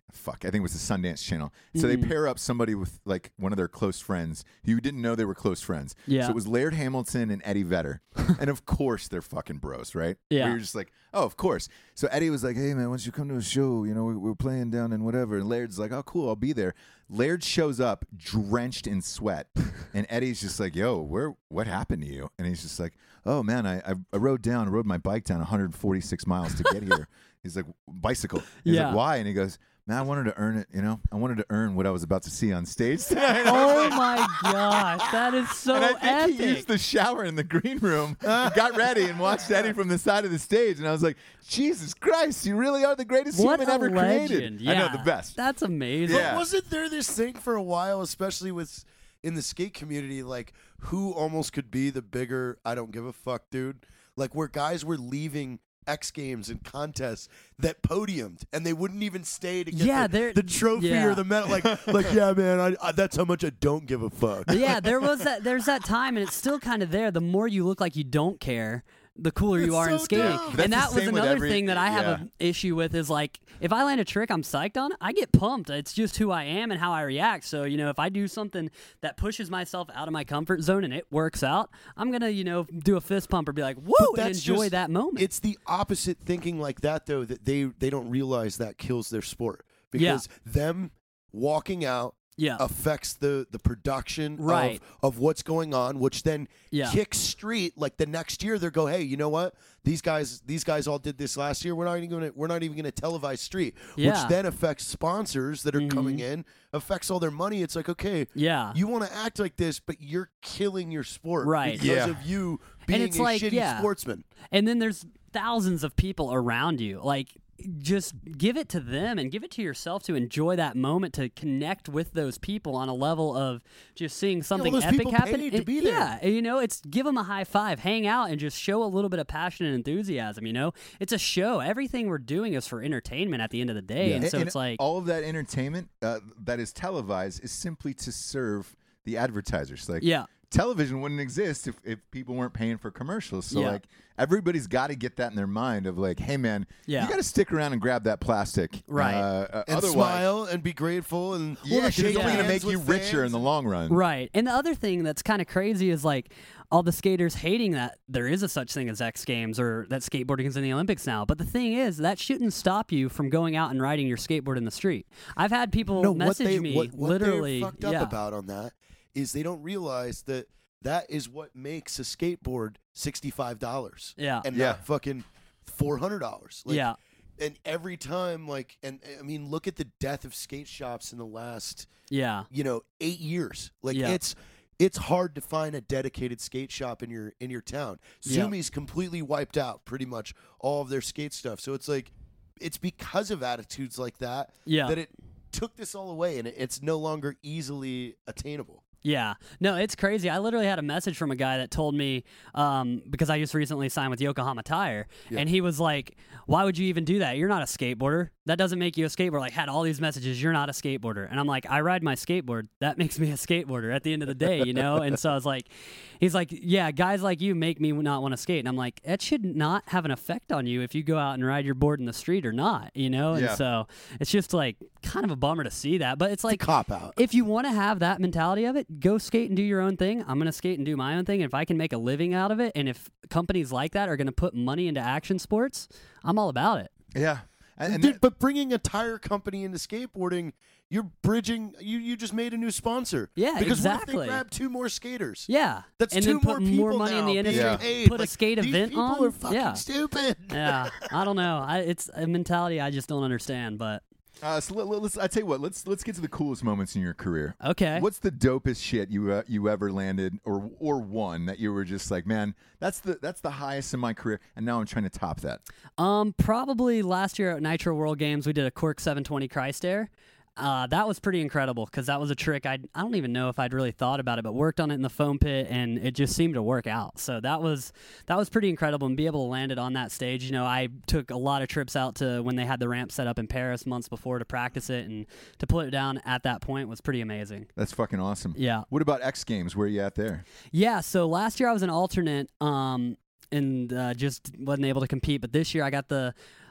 fuck, I think it was the Sundance Channel. So they pair up somebody with like one of their close friends who you didn't know they were close friends. Yeah. So it was Laird Hamilton and Eddie Vedder. And of course they're fucking bros, right? Yeah. Where you're just like, oh, of course. So Eddie was like, hey man, why don't you come to a show? You know, we, we're playing down in whatever. And Laird's like, oh, cool, I'll be there. Laird shows up drenched in sweat. And Eddie's just like, yo, where? what happened to you? And he's just like, oh man, I, I, I rode down, I rode my bike down one hundred forty-six miles to get here. He's like, bicycle. He's Yeah. like, why? And he goes, man, I wanted to earn it, you know? I wanted to earn what I was about to see on stage tonight. Oh my gosh, that is so and I think epic. he used the shower in the green room, got ready, and watched Eddie from the side of the stage. And I was like, Jesus Christ, you really are the greatest what human a ever legend. created. Yeah, I know, the best. That's amazing. Yeah. Wasn't there this thing for a while, especially with in the skate community, like who almost could be the bigger I don't give a fuck dude? Like where guys were leaving X Games and contests that podiumed and they wouldn't even stay to get Yeah, the, they're- the trophy yeah. or the medal. Like, like yeah, man, I, I, that's how much I don't give a fuck. Yeah, there was that. There's that time, and it's still kind of there. The more you look like you don't care, the cooler you It's are in so skating. dumb. That's And the that was same with another every- thing that I have yeah. an issue with is like if I land a trick I'm psyched on, I get pumped. It's just who I am and how I react. So, you know, if I do something that pushes myself out of my comfort zone and it works out, I'm going to, you know, do a fist pump or be like, woo, But and that's enjoy just- that moment. It's the opposite thinking like that though that they they don't realize that kills their sport because them walking out yeah. affects the the production Right. of, of what's going on, which then Yeah. kicks street. Like the next year, they go, "Hey, you know what? These guys, these guys all did this last year. We're not even going to, we're not even going to televise street." Yeah. Which then affects sponsors that are coming in, affects all their money. It's like, okay, Yeah. you want to act like this, but you're killing your sport, Right. Because Yeah. of you being it's a like, shitty yeah. sportsman. And then there's thousands of people around you. Like, just give it to them and give it to yourself to enjoy that moment, to connect with those people on a level of just seeing something those epic people happen. paid to And- be there. Yeah, and, you know, it's give them a high five, hang out, and just show a little bit of passion and enthusiasm. You know, it's a show. Everything we're doing is for entertainment at the end of the day, and so And it's like, all of that entertainment uh, that is televised is simply to serve the advertisers. Like, yeah, television wouldn't exist if, if people weren't paying for commercials. So Yeah. like everybody's got to get that in their mind of like, hey man, Yeah. you got to stick around and grab that plastic, Right. Uh, uh, And otherwise, smile and be grateful and yeah, 'cause shake it's only yeah. going to hands make you with richer fans. in the long run. right. And the other thing that's kind of crazy is like all the skaters hating that there is a such thing as X Games or that skateboarding is in the Olympics now. But the thing is, that shouldn't stop you from going out and riding your skateboard in the street. I've had people No, what message they me what, what literally. they're fucked up yeah. about on that is they don't realize that that is what makes a skateboard sixty-five dollars. Yeah. and Yeah. not fucking four hundred dollars. Like, yeah. and every time, like, and I mean, look at the death of skate shops in the last, Yeah. you know, eight years. Like, Yeah. it's it's hard to find a dedicated skate shop in your in your town. Yeah. Zumi's completely wiped out pretty much all of their skate stuff. So it's like, it's because of attitudes like that Yeah. that it took this all away, and it, it's no longer easily attainable. Yeah. No, it's crazy. I literally had a message from a guy that told me, um, because I just recently signed with Yokohama Tire, and he was like, why would you even do that? You're not a skateboarder. That doesn't make you a skateboarder. Like, had all these messages, you're not a skateboarder. And I'm like, I ride my skateboard. That makes me a skateboarder at the end of the day, you know? And so I was like, he's like, yeah, guys like you make me not want to skate. And I'm like, that should not have an effect on you if you go out and ride your board in the street or not, you know? And Yeah. so it's just like kind of a bummer to see that. But it's like, Cop out. if you want to have that mentality of it, go skate and do your own thing. I'm going to skate and do my own thing. And if I can make a living out of it, and if companies like that are going to put money into action sports, I'm all about it. Yeah. And, and Dude, that- but bringing a tire company into skateboarding, you're bridging. You you just made a new sponsor. Yeah, because what if exactly. they grab two more skaters? Yeah. That's and two then put more people money in now the industry. being Yeah. paid. Put a Like, skate these event people on. are fucking yeah. stupid. Yeah. I don't know. I, it's a mentality I just don't understand. But uh, so let, let- let's. I tell you what. Let's let's get to the coolest moments in your career. okay. What's the dopest shit you uh, you ever landed or or won that you were just like, man, that's the that's the highest in my career, and now I'm trying to top that. Um, probably last year at Nitro World Games, we did a Cork seven twenty Christ Air. Uh, that was pretty incredible because that was a trick I I don't even know if I'd really thought about it, but worked on it in the foam pit and it just seemed to work out. So that was that was pretty incredible, and be able to land it on that stage. You know, I took a lot of trips out to when they had the ramp set up in Paris months before to practice it, and to put it down at that point was pretty amazing. That's fucking awesome. Yeah. What about X Games? Where are you at there? Yeah, so last year I was an alternate um, and uh, just wasn't able to compete. But this year I got the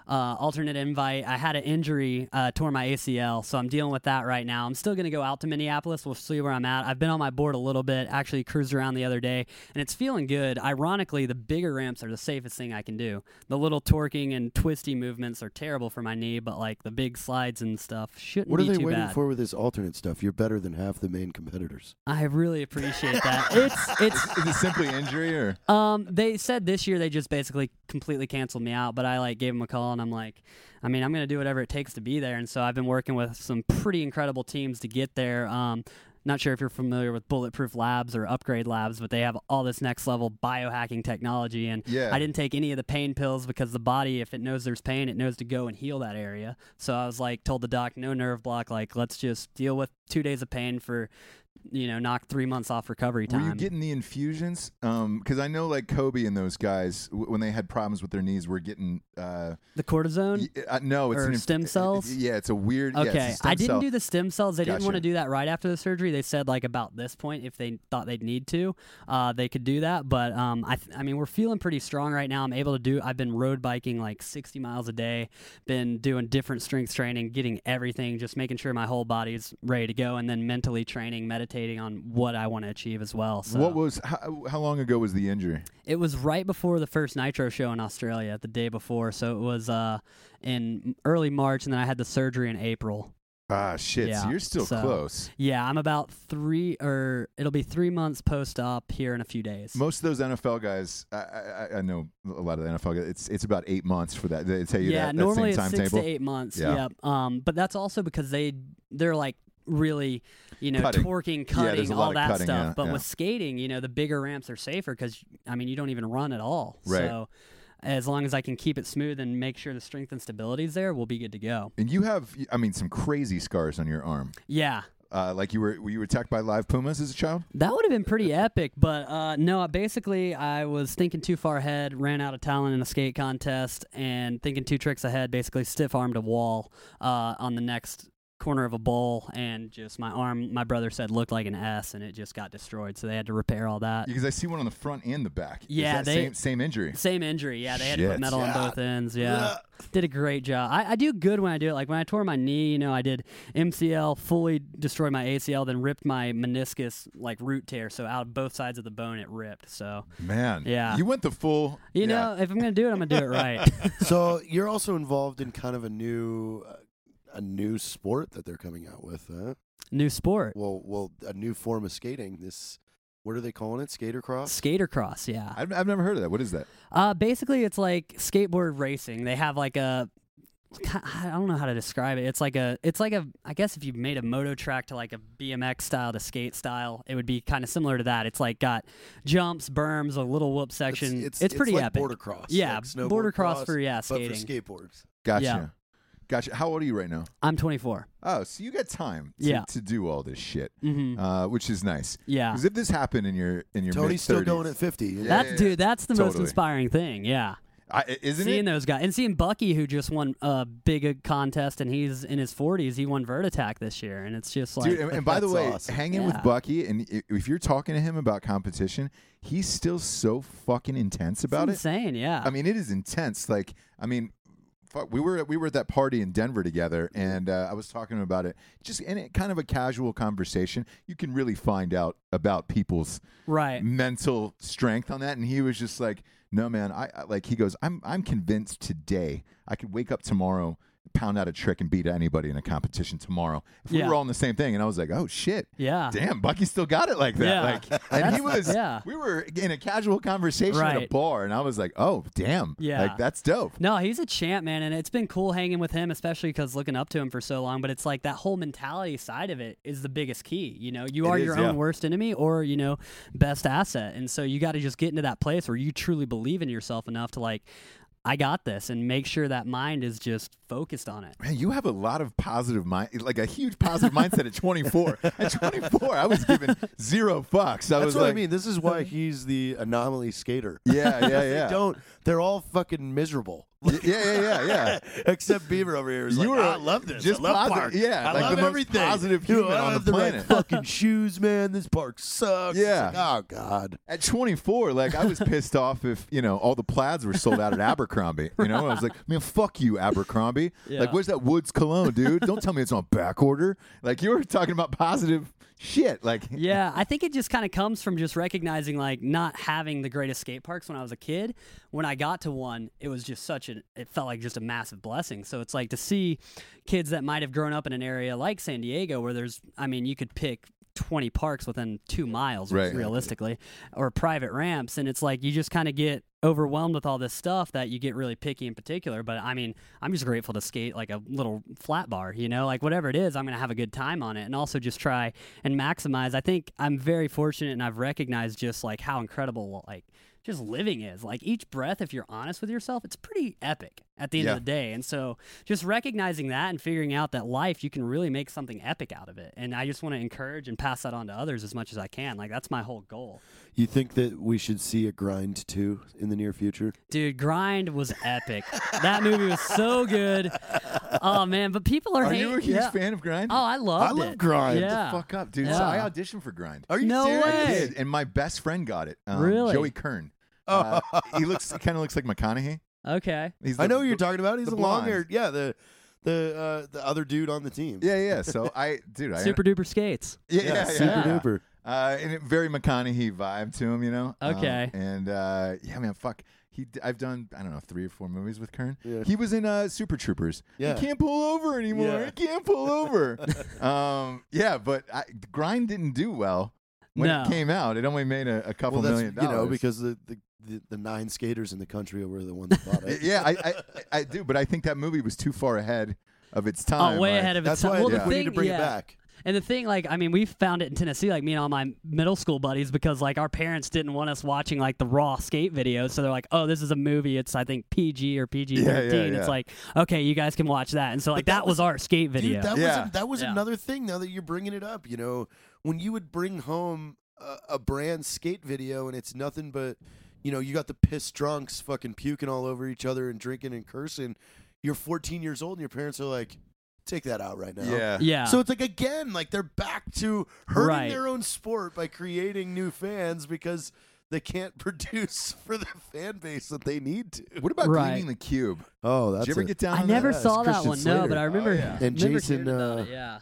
uh, alternate invite. I had an injury, uh, tore my A C L, so I'm dealing with that right now. I'm still going to go out to Minneapolis. We'll see where I'm at. I've been on my board a little bit, actually cruised around the other day, and it's feeling good. Ironically, the bigger ramps are the safest thing I can do. The little torquing and twisty movements are terrible for my knee, but like the big slides and stuff shouldn't What are be they too waiting bad. for with this alternate stuff? You're better than half the main competitors. I really appreciate that. It's it's Is it simply injury or? Um, they said this year they just basically completely canceled me out, but I like gave them a call and I'm like, I mean, I'm gonna do whatever it takes to be there, and so I've been working with some pretty incredible teams to get there. Um, not sure if you're familiar with Bulletproof Labs or Upgrade Labs, but they have all this next level biohacking technology, and Yeah. I didn't take any of the pain pills because the body, if it knows there's pain, it knows to go and heal that area. So I was like, told the doc, no nerve block, like let's just deal with two days of pain for, you know, knock three months off recovery time. Were you getting the infusions? Because I know like Kobe and those guys, w- when they had problems with their knees, were getting uh, the cortisone? y- uh, no, it's Or an inf- stem cells? Yeah, it's a weird. yeah, it's a Okay, stem I didn't cell. do the stem cells. They didn't want to Gotcha. do that right after the surgery. They said like about this point, if they thought they'd need to, uh, they could do that. But um, I, th- I mean, we're feeling pretty strong right now. I'm able to do. I've been road biking like sixty miles a day. Been doing different strength training, getting everything, just making sure my whole body's ready to go, and then mentally training, meditating on what I want to achieve as well. So What was how, how long ago was the injury? it was right before the first Nitro show in Australia, the day before. So it was uh, in early March, and then I had the surgery in April. Ah, shit. Yeah, so you're still so- close. Yeah, I'm about three, or it'll be three months post-op here in a few days. Most of those N F L guys, I, I, I know a lot of the N F L guys. It's it's about eight months for that. They tell you yeah, that, that normally same it's six timetable. to eight months. Yeah. Yep. Um, but that's also because they they're like really, you know, Cutting. torquing, Yeah, cutting, there's a all lot of that cutting, stuff. yeah, but yeah. with skating, you know, the bigger ramps are safer because I mean you don't even run at all. Right. So as long as I can keep it smooth and make sure the strength and stability is there, we'll be good to go. And you have, I mean, some crazy scars on your arm. Yeah. Uh, like you were, were you attacked by live pumas as a child? That would have been pretty epic, but uh, no, basically I was thinking too far ahead, ran out of talent in a skate contest, and thinking two tricks ahead, basically stiff-armed a wall uh, on the next corner of a bowl, and just my arm, my brother said, looked like an S, and it just got destroyed, so they had to repair all that. Because I see one on the front and the back. Is Yeah, that they- same, same injury. Same injury, yeah. They had to put Shit. metal Yeah. on both ends, yeah. Did a great job. I, I do good when I do it. Like when I tore my knee, you know, I did M C L, fully destroyed my A C L, then ripped my meniscus, like root tear, so out of both sides of the bone it ripped, so. Man, Yeah. you went the full. You yeah. know, if I'm going to do it, I'm going to do it right. So you're also involved in kind of a new, uh, a new sport that they're coming out with. Huh? New sport. Well, well, a new form of skating. This, what are they calling it? Skater cross. Skater cross, yeah. I've, I've never heard of that. What is that? Uh, basically, it's like skateboard racing. They have like a, I don't know how to describe it. It's like a, it's like a, I guess if you made a moto track to like a B M X style to skate style, it would be kind of similar to that. It's like got jumps, berms, a little whoop section. It's, pretty like epic. border cross. Yeah, like snowboard border cross for, yeah, but skating. for skateboards. Gotcha. Yeah. Gotcha. How old are you right now? I'm twenty-four. Oh, so you got time to, Yeah. to do all this shit, Mm-hmm. uh, which is nice. Yeah. Because if this happened in your in your Tony's still mid-thirties, going at fifty. you know? Yeah, That's yeah, dude. That's the most totally. inspiring thing. Yeah. I, isn't seeing it? those guys and seeing Bucky, who just won a big uh, contest, and he's in his forties. He won Vertitac this year, and it's just like, Dude, and, and by the That's way, awesome. hanging Yeah. with Bucky, and i- if you're talking to him about competition, he's still so fucking intense it's about it. insane. Yeah. I mean, it is intense. Like, I mean, fuck, we were we were at that party in Denver together, and uh, I was talking to him about it. Just in it, kind of a casual conversation, you can really find out about people's right. mental strength on that. And he was just like, "No, man, I, I like." He goes, "I'm I'm convinced today I could wake up tomorrow." Pound out a trick and beat anybody in a competition tomorrow. If we Yeah. were all in the same thing, and I was like, "Oh shit, Yeah. damn, Bucky still got it like that." Yeah. Like, and he was, yeah. we were in a casual conversation at a Right. bar, and I was like, "Oh, damn, Yeah. like that's dope." No, he's a champ, man, and it's been cool hanging with him, especially because looking up to him for so long. But it's like that whole mentality side of it is the biggest key. You know, you It are is, your yeah. own worst enemy, or you know, best asset, and so you got to just get into that place where you truly believe in yourself enough to like, I got this, and make sure that mind is just focused on it. Man, you have a lot of positive mind, like a huge positive mindset at twenty-four. At twenty-four, I was giving zero fucks. I That's was what like, I mean. This is why he's the anomaly skater. yeah, yeah, They yeah. don't. They're all fucking miserable. yeah, yeah, yeah, yeah. Except Beaver over here is You like, were I love this. just I love posi- park. yeah, I like love the most everything. positive You know, human I on have the the right planet. fucking shoes, man. This park sucks. It's Yeah. like, oh God. At twenty-four, like I was pissed off if you know all the plaids were sold out at Abercrombie. You know, I was like, man, fuck you, Abercrombie. Yeah. Like, where's that Woods cologne, dude? Don't tell me it's on back order. Like you were talking about positive shit. Like, Yeah, I think it just kind of comes from just recognizing like not having the greatest skate parks when I was a kid. When I got to one, it was just such a it felt like just a massive blessing. So it's like to see kids that might have grown up in an area like San Diego where there's I mean, you could pick twenty parks within two miles Right. realistically or private ramps, and it's like you just kind of get overwhelmed with all this stuff that you get really picky in particular. But I mean, I'm just grateful to skate like a little flat bar, you know, like whatever it is, I'm going to have a good time on it and also just try and maximize. I think I'm very fortunate and I've recognized just like how incredible like just living is. Like each breath, if you're honest with yourself, it's pretty epic at the end Yeah. of the day. And so just recognizing that and figuring out that life, you can really make something epic out of it. And I just want to encourage and pass that on to others as much as I can. Like that's my whole goal. You think that we should see a Grind two in the near future? Dude, Grind was epic. That movie was so good. Oh man, but people are, are hating. you a huge yeah. fan of Grind? Oh, I loved I love it. Grind. Yeah. Fuck up, dude. Yeah. So I auditioned for Grind. Are you No serious? I way. did, and my best friend got it. Um, Really? Joey Kern. Uh, he looks kind of looks like McConaughey. Okay. He's I the- know who you're the- talking about. He's the a long blonde. haired. Yeah, the the uh, the other dude on the team. Yeah, yeah. So I, dude, I Super duper skates. yeah, Yeah, yeah, super yeah. duper. Uh, and it, very McConaughey vibe to him, you know. Um, Okay. and uh, yeah, man, fuck. He, d- I've done, I don't know, three or four movies with Kern. Yeah. He was in uh, Super Troopers. Yeah. He can't pull over anymore. Yeah. He can't pull over. um, yeah, but I, Grind didn't do well when No. it came out. It only made a, a couple Well, that's million you dollars. know because the, the the the nine skaters in the country were the ones that bought it. yeah, I, I, I do, but I think that movie was too far ahead of its time. Oh, way like- ahead of its That's time. why Well, I the think we need thing, to bring yeah. it back. And the thing, like, I mean, we found it in Tennessee, like me and all my middle school buddies, because like our parents didn't want us watching like the raw skate videos, so they're like, "Oh, this is a movie. It's I think P G or P G thirteen." Yeah, yeah, yeah. It's like, okay, you guys can watch that. And so like But that that was was- our skate video. Dude, that Yeah. was a, that was Yeah. another thing. Now that you're bringing it up, you know, when you would bring home a, a brand skate video and it's nothing but, you know, you got the pissed drunks fucking puking all over each other and drinking and cursing. You're fourteen years old and your parents are like, take that out right now. Yeah. yeah. So it's like again, like they're back to hurting Right. their own sport by creating new fans because they can't produce for the fan base that they need to. What about Right. Gleaming the Cube? Oh, that's Did you ever a- get down I on never that? Yeah, saw it's that Christian one, no, Slater. but I remember. Oh, yeah. And remember Jason, hearing about uh, it, yeah.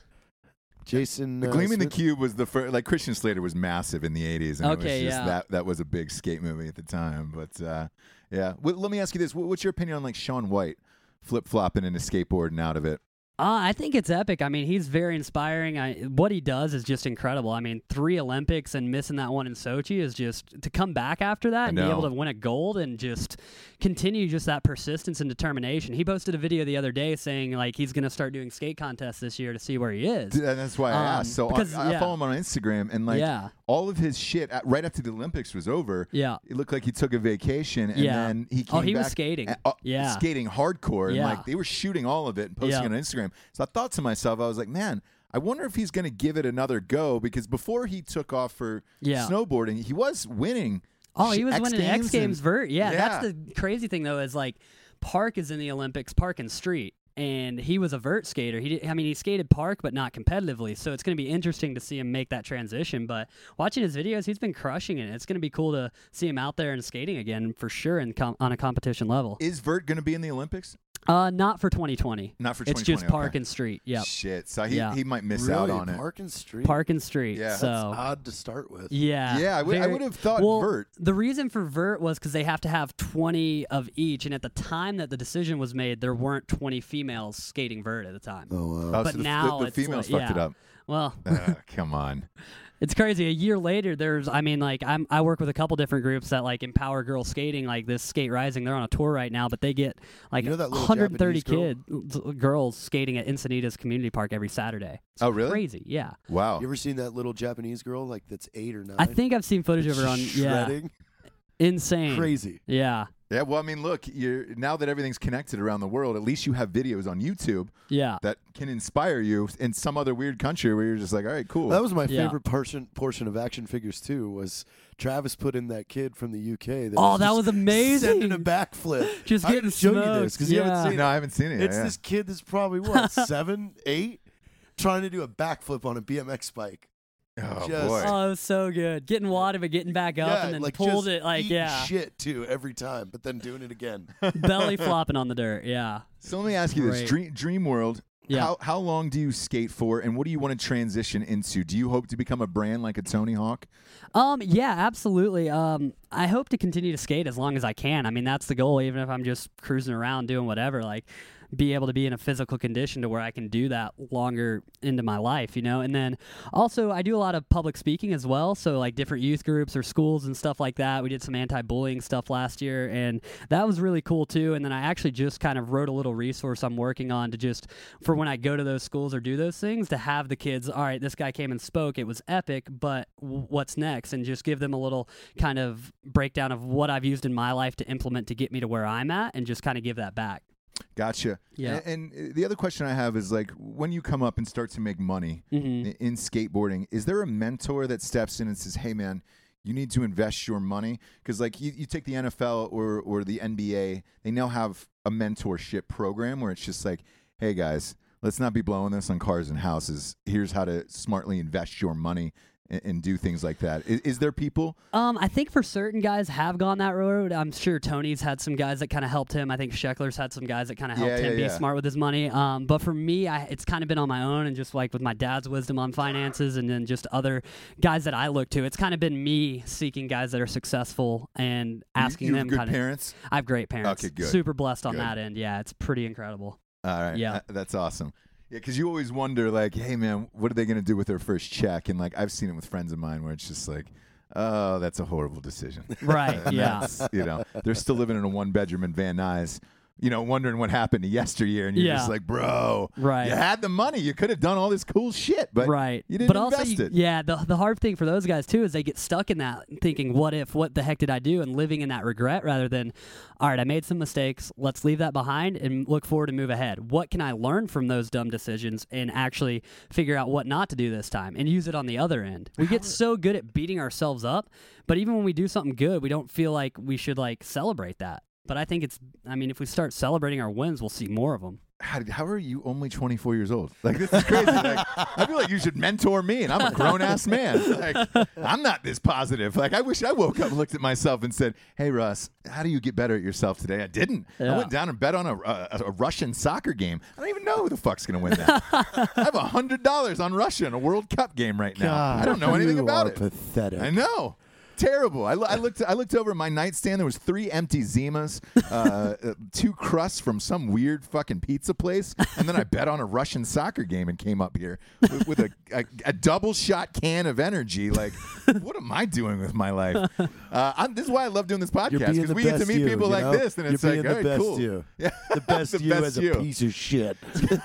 Jason. The uh, Gleaming the Smith? Cube was the first. Like Christian Slater was massive in the eighties, and Okay, it was just yeah. that that was a big skate movie at the time. But uh, yeah, well, let me ask you this: What- What's your opinion on like Shaun White flip flopping into skateboard and out of it? Uh, I think it's epic. I mean, he's very inspiring. I, what he does is just incredible. I mean, three Olympics and missing that one in Sochi is just to come back after that I and be able know. to win a gold and just continue just that persistence and determination. He posted a video the other day saying like he's going to start doing skate contests this year to see where he is. Dude, and that's why I Um, asked. So because, I, I yeah. follow him on Instagram, and like Yeah. all of his shit at, right after the Olympics was over. Yeah. It looked like he took a vacation, and Yeah. then he came Oh, he was back skating. and- uh, Yeah. skating hardcore, and Yeah. like they were shooting all of it and posting Yeah. it on Instagram. So I thought to myself, I was like, man, I wonder if he's going to give it another go, because before he took off for Yeah. snowboarding, he was winning. Oh, he sh- was X winning X Games Games and- vert. Yeah, Yeah. that's the crazy thing though is like Park is in the Olympics, Park and Street, and he was a vert skater. He, did, I mean, he skated Park, but not competitively. So it's going to be interesting to see him make that transition. But watching his videos, he's been crushing it. It's going to be cool to see him out there and skating again for sure, and com- on a competition level. Is vert going to be in the Olympics? Uh, not for twenty twenty. Not for It's twenty twenty. just Park okay. and Street. Yep. Shit. So he, Yeah. he might miss Really? out on it. Park and Street. Park and Street. Yeah. So That's Odd to start with. yeah, Yeah, I would- I very- would have thought well, vert. The reason for vert was because they have to have twenty of each, and at the time that the decision was made, there weren't twenty females skating vert at the time. Oh, wow. Oh, but so the, now the, the it's females like- fucked it yeah. up. Well, Uh, come on. it's crazy. A year later, there's, I mean, like, I'm, I work with a couple different groups that, like, empower girls skating, like this Skate Rising. They're on a tour right now, but they get, like, You know that little one hundred thirty Japanese kid, girls skating at Encinitas Community Park every Saturday. It's Oh, really? crazy, yeah. Wow. You ever seen that little Japanese girl like that's eight or nine? I think I've seen footage of her on, yeah, shredding. insane. Crazy. Yeah. Yeah, well, I mean, look, you're, now that everything's connected around the world, at least you have videos on YouTube Yeah. that can inspire you in some other weird country where you're just like, all right, cool. That was my Yeah. favorite portion portion of action figures too. Was Travis put in that kid from the U K? That Oh, that just was amazing. Sending a backflip. Just I getting gotta show you smoked. this because you Yeah. haven't seen no, it. I haven't seen it yet. It's yeah. this kid that's probably what seven, eight, trying to do a backflip on a B M X bike. Oh, just- boy. Oh, it was so good. Getting water, but getting back up yeah, and then like pulled just it like eating yeah, shit too every time, but then doing it again. belly flopping on the dirt. Yeah. So let me ask you this. Great. Dream, Dream World, Yeah. how, how long do you skate for, and what do you want to transition into? Do you hope to become a brand like a Tony Hawk? Um, yeah, absolutely. Um, I hope to continue to skate as long as I can. I mean, that's the goal, even if I'm just cruising around doing whatever, like be able to be in a physical condition to where I can do that longer into my life, you know? And then also I do a lot of public speaking as well. So like different youth groups or schools and stuff like that. We did some anti-bullying stuff last year and that was really cool too. And then I actually just kind of wrote a little resource I'm working on to just, for when I go to those schools or do those things, to have the kids, all right, this guy came and spoke, it was epic, but w- what's next? And just give them a little kind of breakdown of what I've used in my life to implement to get me to where I'm at and just kind of give that back. Gotcha. Yeah. And, and the other question I have is, like, when you come up and start to make money Mhm. i- in skateboarding, is there a mentor that steps in and says, hey, man, you need to invest your money? Because, like, you, you take the N F L or, or the N B A, they now have a mentorship program where it's just like, hey, guys, let's not be blowing this on cars and houses. Here's how to smartly invest your money and, and do things like that. Is, is there people? Um, I think for certain guys have gone that road. I'm sure Tony's had some guys that kind of helped him. I think Sheckler's had some guys that kind of helped Yeah, him yeah, be yeah. smart with his money. Um, but for me, I, it's kind of been on my own and just like with my dad's wisdom on finances and then just other guys that I look to. It's kind of been me seeking guys that are successful and asking you, you them have good kind of. parents? I have great parents. Okay, good. Super blessed on Good. that end. Yeah, it's pretty incredible. All right. Yeah. Uh, that's awesome. Yeah, because you always wonder, like, hey, man, what are they going to do with their first check? And, like, I've seen it with friends of mine where it's just like, oh, that's a horrible decision. Right. And Yeah. that's, you know, they're still living in a one-bedroom in Van Nuys, you know, wondering what happened to yesteryear. And you're Yeah. just like, bro, Right. you had the money. You could have done all this cool shit, but right. you didn't but also, invest you- it. yeah, the the hard thing for those guys too is they get stuck in that thinking, "What if? What the heck did I do?" and living in that regret rather than, "All right, I made some mistakes. Let's leave that behind and look forward and move ahead. What can I learn from those dumb decisions and actually figure out what not to do this time and use it on the other end?" We get so good at beating ourselves up, but even when we do something good, we don't feel like we should like celebrate that. But I think it's, I mean, if we start celebrating our wins, we'll see more of them. How, did- how are you only twenty-four years old? Like, this is crazy. Like, I feel like you should mentor me, and I'm a grown-ass man. Like, I'm not this positive. Like, I wish I woke up and looked at myself and said, hey, Russ, how do you get better at yourself today? I didn't. I Yeah. went down and bet on a, a, a Russian soccer game. I don't even know who the fuck's going to win that. I have one hundred dollars on Russia in a World Cup game right now. God, I don't know anything you about are it. Pathetic. I know. Terrible. I, lo- I looked. I looked over my nightstand. There was three empty Zimas, uh, uh, two crusts from some weird fucking pizza place, and then I bet on a Russian soccer game and came up here with, with a, a, a double shot can of energy. Like, what am I doing with my life? Uh, I'm, this is why I love doing this You're podcast being because the we get to best meet you, people you like know? this, and You're it's like, being all the right, best cool. you. Yeah. The best The you best as a you. piece of shit.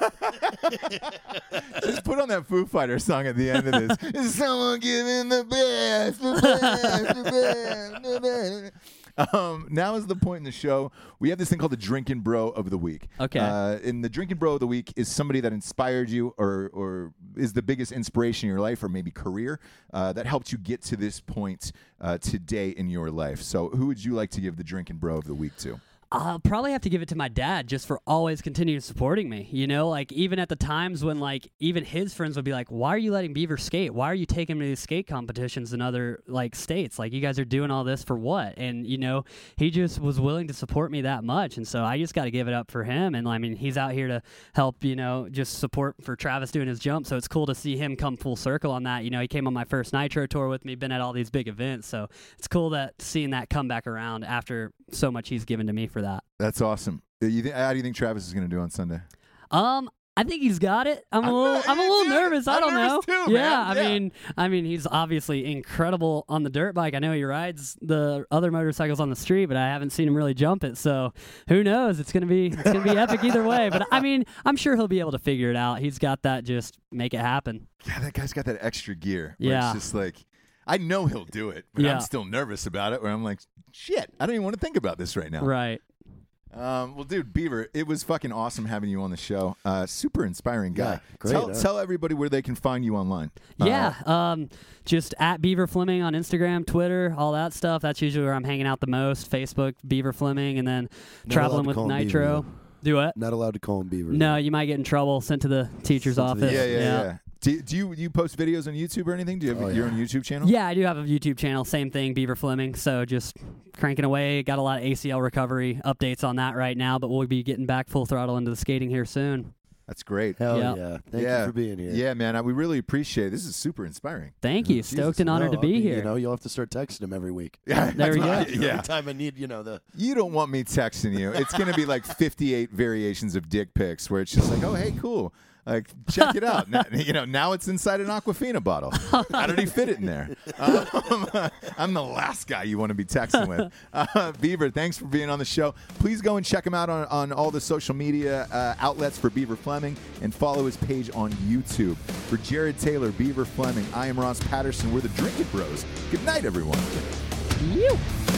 Just put on that Foo Fighter song at the end of this. Is someone giving the best, the best, the best, the best. Um, now is the point in the show. We have this thing called the Drinkin' Bro of the Week. Okay. Uh, and the Drinkin' Bro of the Week is somebody that inspired you or or is the biggest inspiration in your life or maybe career uh, that helped you get to this point uh, today in your life. So who would you like to give the Drinkin' Bro of the Week to? I'll probably have to give it to my dad just for always continuing supporting me. You know, like even at the times when like even his friends would be like, why are you letting Beaver skate? Why are you taking him to these skate competitions in other like states? Like you guys are doing all this for what? And, you know, he just was willing to support me that much. And so I just got to give it up for him. And I mean, he's out here to help, you know, just support for Travis doing his jump. So it's cool to see him come full circle on that. You know, he came on my first Nitro tour with me, been at all these big events. So it's cool that seeing that come back around after so much he's given to me for that. That's awesome. Uh, You th- how do you think Travis is going to do on Sunday? Um, I think he's got it. I'm a I'm little, not- I'm a little dude, nervous. I I'm don't know. nervous too, yeah, man. I Yeah. mean, I mean, he's obviously incredible on the dirt bike. I know he rides the other motorcycles on the street, but I haven't seen him really jump it. So who knows? It's gonna be, it's gonna be epic either way. But I mean, I'm sure he'll be able to figure it out. He's got that. Just make it happen. Yeah, that guy's got that extra gear. Where Yeah. It's just like, I know he'll do it, but Yeah. I'm still nervous about it. Where I'm like, shit, I don't even want to think about this right now. Right. Um, well, dude, Beaver, it was fucking awesome having you on the show. Uh, super inspiring guy. Yeah, great, tell, huh? tell everybody where they can find you online. Uh, Yeah, um, just at Beaver Fleming on Instagram, Twitter, all that stuff. That's usually where I'm hanging out the most. Facebook, Beaver Fleming, and then Not traveling allowed to with call him Beaver, Nitro. though. Do what? Not allowed to call him Beaver. No, you might get in trouble. Sent to the teacher's Sent to the- office. yeah, yeah, yeah. Do, do you do you post videos on YouTube or anything? Do you have Oh, your yeah. own YouTube channel? Yeah, I do have a YouTube channel. Same thing, Beaver Fleming. So just cranking away. Got a lot of A C L recovery updates on that right now, but we'll be getting back full throttle into the skating here soon. That's great. Hell Yeah. yeah. Thank yeah. you for being here. Yeah, man, I, we really appreciate it. This is super inspiring. Thank you. Jesus. Stoked and honored No, to be I'll here. You know, you'll have to start texting him every week. Yeah, There we go. Yeah. Every time I need, you know, the You don't want me texting you. It's going to be like fifty-eight variations of dick pics where it's just like, oh, hey, cool. Like, check it out. Now, you know, now it's inside an Aquafina bottle. How did he fit it in there? Um, I'm the last guy you want to be texting with. Uh, Beaver, thanks for being on the show. Please go and check him out on, on all the social media uh, outlets for Beaver Fleming and follow his page on YouTube. For Jared Taylor, Beaver Fleming, I am Ross Patterson. We're the Drinking Bros. Good night, everyone. You.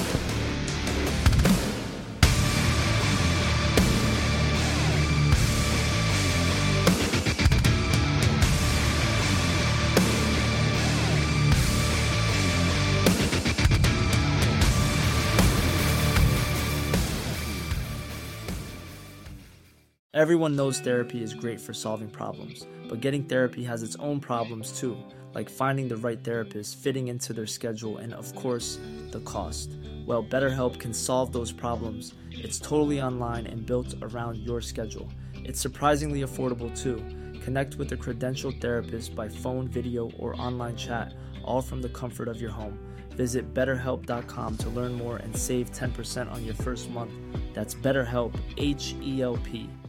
Everyone knows therapy is great for solving problems, but getting therapy has its own problems too, like finding the right therapist, fitting into their schedule, and of course, the cost. Well, BetterHelp can solve those problems. It's totally online and built around your schedule. It's surprisingly affordable too. Connect with a credentialed therapist by phone, video, or online chat, all from the comfort of your home. Visit better help dot com to learn more and save ten percent on your first month. That's BetterHelp, H E L P.